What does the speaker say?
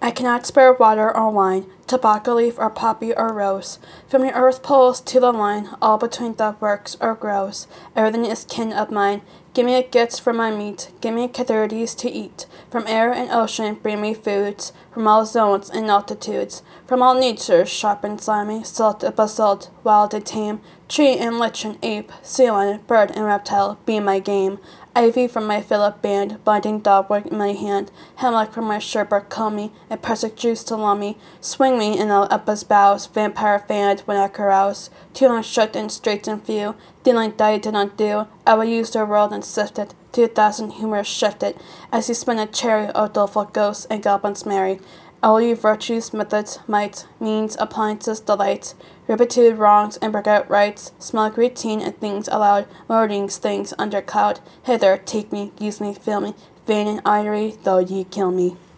I cannot spare water or wine, tobacco leaf or poppy or rose. From the earth poles to the line, all between the works or grows. Everything is kin of mine. Give me a gifts for my meat, give me cathartes to eat. From air and ocean bring me foods, from all zones and altitudes. From all natures, sharp and slimy, salt and basalt, wild and tame. Tree and lich and ape, sea lion, bird and reptile, be my game. Ivy from my Philip band, binding dogwood in my hand. Hemlock from my sherbert comb me, and persic juice to lump me. Swing me in all Eppa's boughs, vampire fanned when I carouse. Too long shut and straight and few, dealing die did not do. I will use the world and sift it, 2,000 humors shifted, as you spin a cherry, O doleful ghosts and goblins merry. All you virtues, methods, mights, means, appliances, delights, repeated wrongs and break out rights, small routine and things allowed, murderings things under cloud. Hither, take me, use me, fill me, vain and ivory, though ye kill me.